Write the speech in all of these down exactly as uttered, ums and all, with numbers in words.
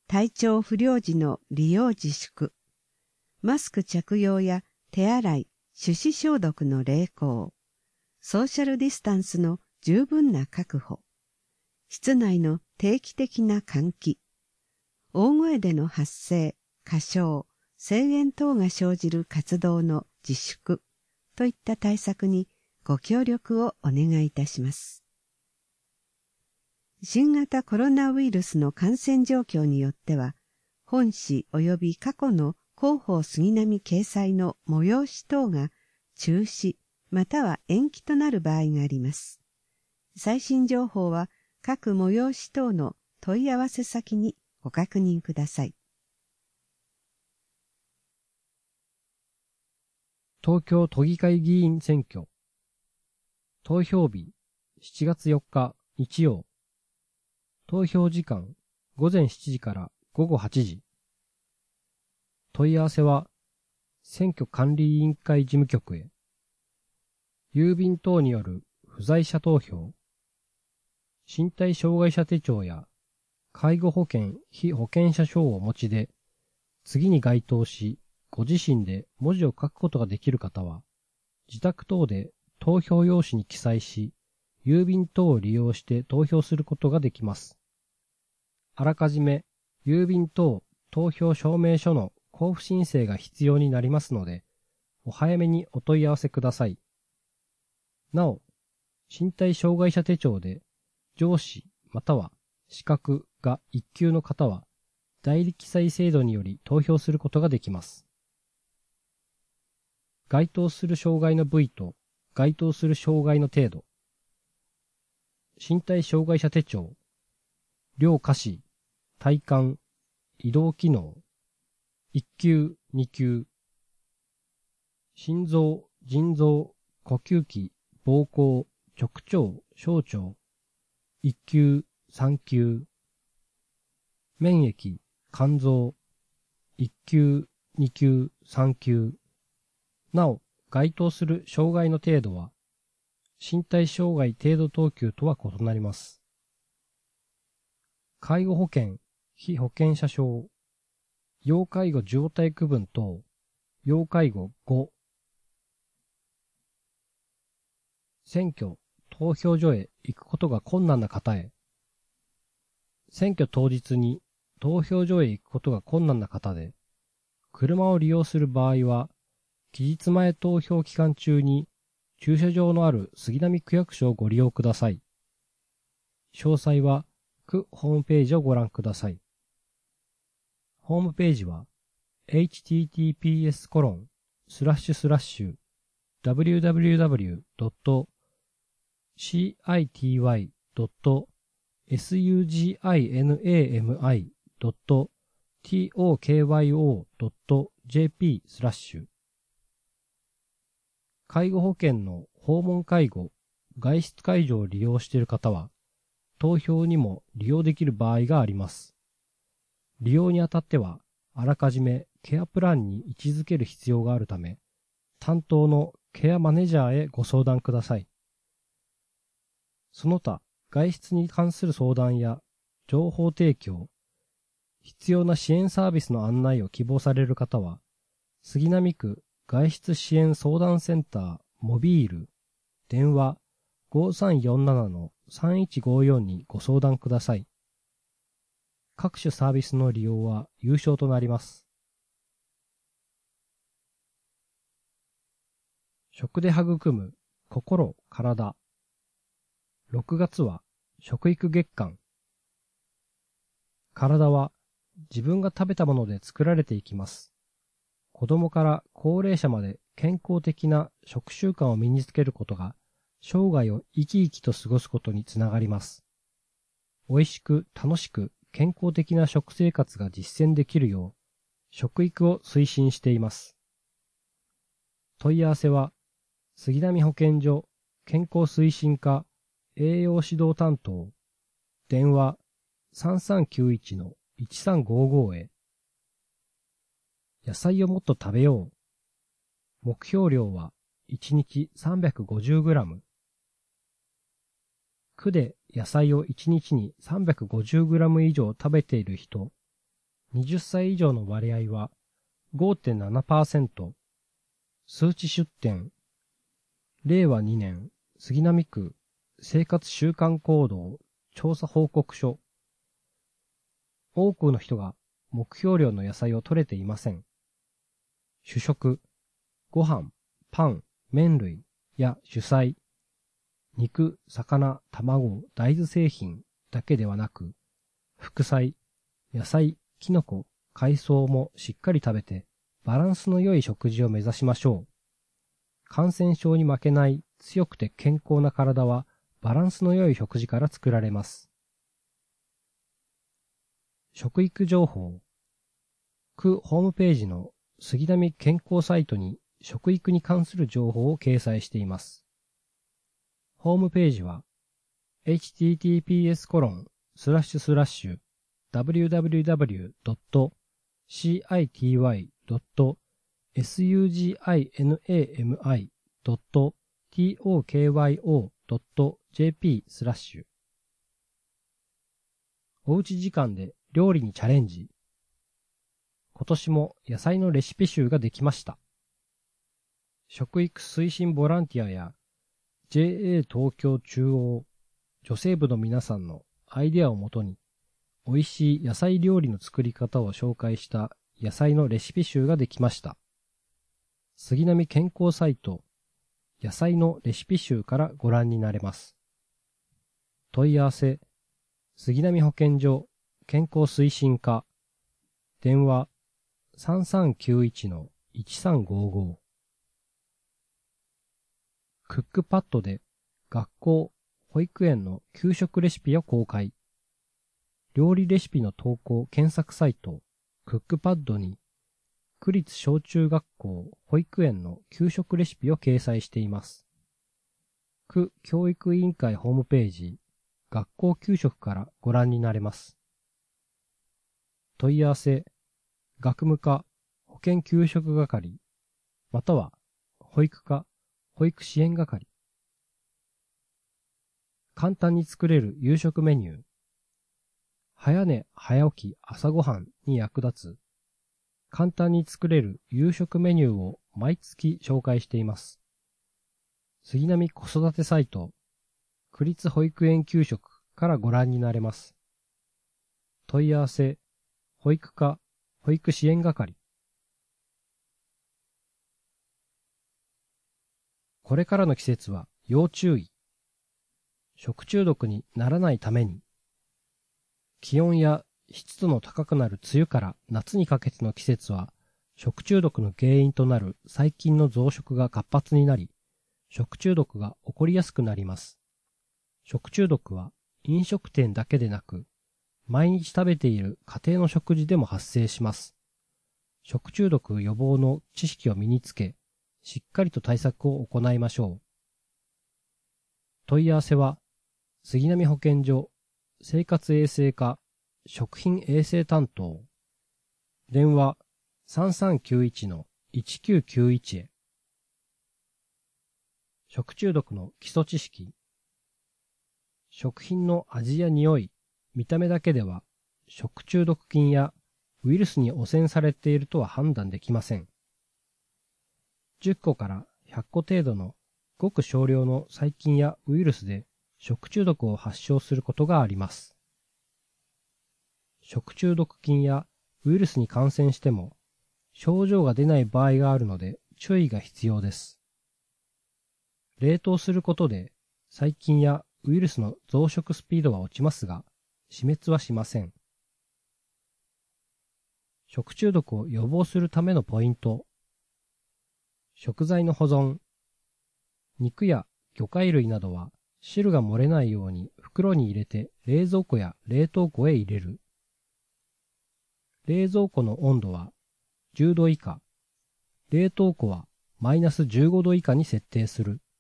体調不良時の利用自粛、マスク着用や手洗い、手指消毒の励行、ソーシャルディスタンスの十分な確保、室内の定期的な換気、大声での発声、歌唱、声援等が生じる活動の自粛といった対策にご協力をお願いいたします。新型コロナウイルスの感染状況によっては、本誌及び過去の広報杉並掲載の催し等が中止または延期となる場合があります。最新情報は各催し等の問い合わせ先にご確認ください。 東京都議会議員選挙。投票日しちがつよっか日曜。投票時間ごぜんしちじからごごはちじ。問い合わせは選挙管理委員会事務局へ。郵便等による不在者投票、身体障害者手帳や介護保険被保険者証をお持ちで、次に該当し、ご自身で文字を書くことができる方は、自宅等で投票用紙に記載し、郵便等を利用して投票することができます。あらかじめ郵便等投票証明書の交付申請が必要になりますので、お早めにお問い合わせください。なお、身体障害者手帳で上司または資格がいっ級の方は、代理記載制度により投票することができます。該当する障害の部位と該当する障害の程度。身体障害者手帳、両下肢、体幹、移動機能、いっ級、に級、心臓、腎臓、呼吸器、膀胱、直腸、小腸、いっ級、さん級、免疫、肝臓、いっ級、に級、さん級。なお、該当する障害の程度は、身体障害程度等級とは異なります。介護保険、被保険者証、要介護状態区分等、要介護ご。選挙、投票所へ行くことが困難な方へ。選挙当日に投票所へ行くことが困難な方で、車を利用する場合は、期日前投票期間中に駐車場のある杉並区役所をご利用ください。詳細は区ホームページをご覧ください。ホームページは エイチティーティーピーエスコロンスラッシュスラッシュダブリューダブリューダブリュードットシーアイティーワイドットエスユージーアイエヌエーエムアイドットトーキョードットジェーピースラッシュ介護保険の訪問介護、外出介助を利用している方は、投票にも利用できる場合があります。利用にあたっては、あらかじめケアプランに位置づける必要があるため、担当のケアマネージャーへご相談ください。その他、外出に関する相談や情報提供、必要な支援サービスの案内を希望される方は、杉並区外出支援相談センターモビール電話 ごさんよんななのさんいちごよん にご相談ください。各種サービスの利用は有償となります。食で育む心、体。ろくがつは食育月間。体は自分が食べたもので作られていきます。子供から高齢者まで健康的な食習慣を身につけることが生涯を生き生きと過ごすことにつながります。美味しく楽しく健康的な食生活が実践できるよう食育を推進しています。問い合わせは杉並保健所健康推進課栄養指導担当電話 さんさんきゅういちのいちさんごご へ。野菜をもっと食べよう。目標量はいちにち さんびゃくごじゅうグラム。区で野菜をいちにちに さんびゃくごじゅうグラム 以上食べている人、 はたち以上の割合は ごてんななパーセント、数値出典、れいわにねん杉並区生活習慣行動調査報告書。多くの人が目標量の野菜を取れていません。主食、ご飯、パン、麺類や主菜、肉、魚、卵、大豆製品だけではなく、副菜、野菜、キノコ、海藻もしっかり食べてバランスの良い食事を目指しましょう。感染症に負けない強くて健康な体はバランスの良い食事から作られます。食育情報。区ホームページの杉並健康サイトに食育に関する情報を掲載しています。ホームページは エイチティーティーピーエスコロンスラッシュスラッシュダブリューダブリューダブリュードットシーアイティーワイドットエスユージーアイエヌエーエムアイドットトーキョードットジェーピースラッシュおうち時間で料理にチャレンジ。今年も野菜のレシピ集ができました。食育推進ボランティアや ジェーエー 東京中央女性部の皆さんのアイデアをもとに美味しい野菜料理の作り方を紹介した野菜のレシピ集ができました。杉並健康サイト野菜のレシピ集からご覧になれます。問い合わせ杉並保健所健康推進課電話 さんさんきゅういちのいちさんごご クックパッドで学校、保育園の給食レシピを公開。料理レシピの投稿検索サイトクックパッドに区立小中学校、保育園の給食レシピを掲載しています。区教育委員会ホームページ学校給食からご覧になれます。問い合わせ、学務課、保健給食係、または保育課、保育支援係。簡単に作れる夕食メニュー。早寝早起き朝ごはんに役立つ簡単に作れる夕食メニューを毎月紹介しています。杉並子育てサイト区立保育園給食からご覧になれます。問い合わせ保育課保育支援係。これからの季節は要注意。食中毒にならないために気温や湿度の高くなる梅雨から夏にかけての季節は食中毒の原因となる細菌の増殖が活発になり食中毒が起こりやすくなります。食中毒は飲食店だけでなく毎日食べている家庭の食事でも発生します。食中毒予防の知識を身につけしっかりと対策を行いましょう。問い合わせは杉並保健所生活衛生課食品衛生担当電話 さんさんきゅういちのいちきゅうきゅういち へ。食中毒の基礎知識。食品の味や匂い、見た目だけでは食中毒菌やウイルスに汚染されているとは判断できません。じゅっこからひゃっこ程度のごく少量の細菌やウイルスで食中毒を発症することがあります。食中毒菌やウイルスに感染しても症状が出ない場合があるので注意が必要です。冷凍することで細菌やウイルスの増殖スピードは落ちますが死滅はしません。食中毒を予防するためのポイント。食材の保存。肉や魚介類などは汁が漏れないように袋に入れて冷蔵庫や冷凍庫へ入れる。冷蔵庫の温度はじゅうど以下。冷凍庫はマイナスじゅうごど以下に設定する。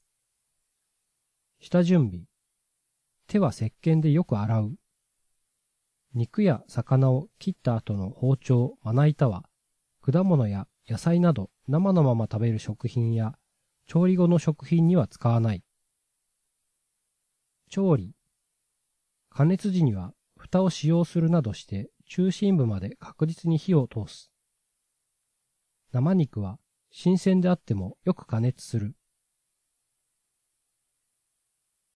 下準備。手は石鹸でよく洗う。肉や魚を切った後の包丁、まな板は果物や野菜など生のまま食べる食品や調理後の食品には使わない。調理。加熱時には蓋を使用するなどして中心部まで確実に火を通す。生肉は新鮮であってもよく加熱する。